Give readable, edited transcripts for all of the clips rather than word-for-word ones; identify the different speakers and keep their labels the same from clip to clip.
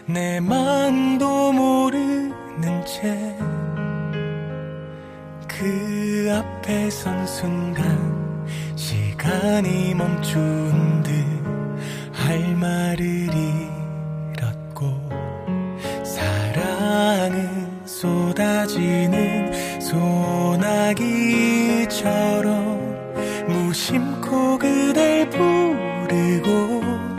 Speaker 1: 내 맘도 모르는 채 그 앞에 선 순간 시간이 멈춘 듯 할 말을 잃었고 사랑은 쏟아지는 소나기처럼 무심코 그댈 부르고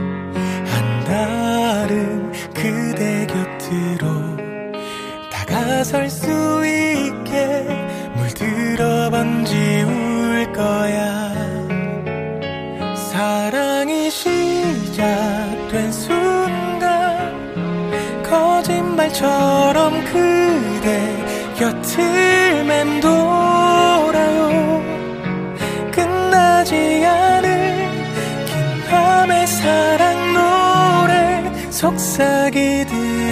Speaker 1: 한달은 그대 곁으로 다가설 수 있게 물들어 번지울 거야. 사랑이 시작된 순간 거짓말처럼 그대 곁을 맴돌아요. 끝나지 않을 긴 밤의 사랑 노래 속삭이듯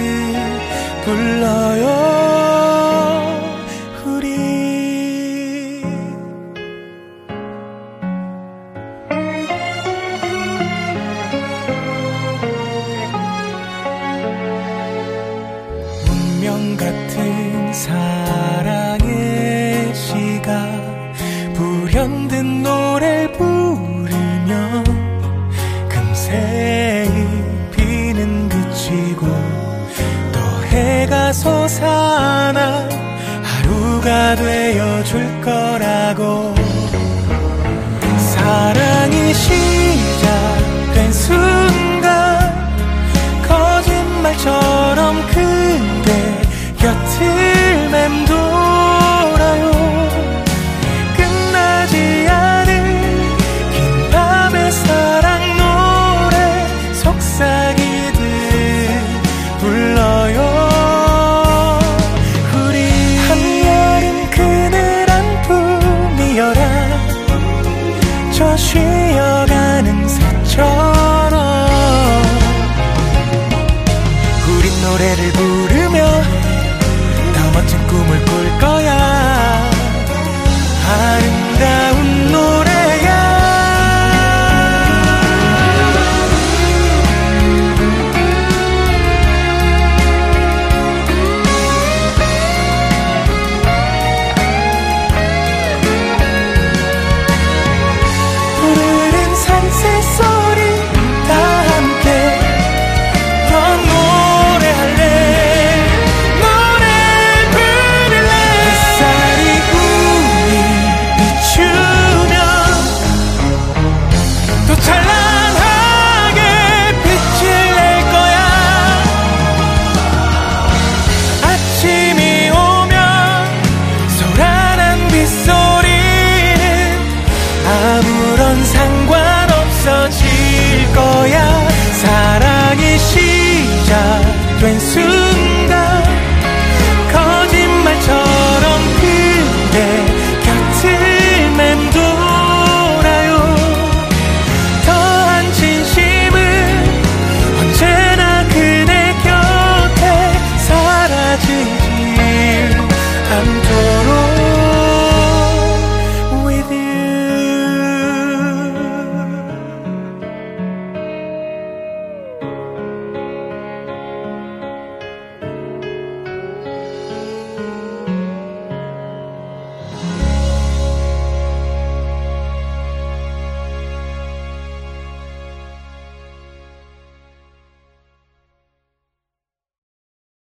Speaker 1: 불러요. 같은 사랑의 시간 불현듯 노래를 부르며 금세 비는 그치고 또 해가 솟아나 하루가 되어줄 거라고. 사랑이 시작된 순간 거짓말처럼 그대 곁을 맴돌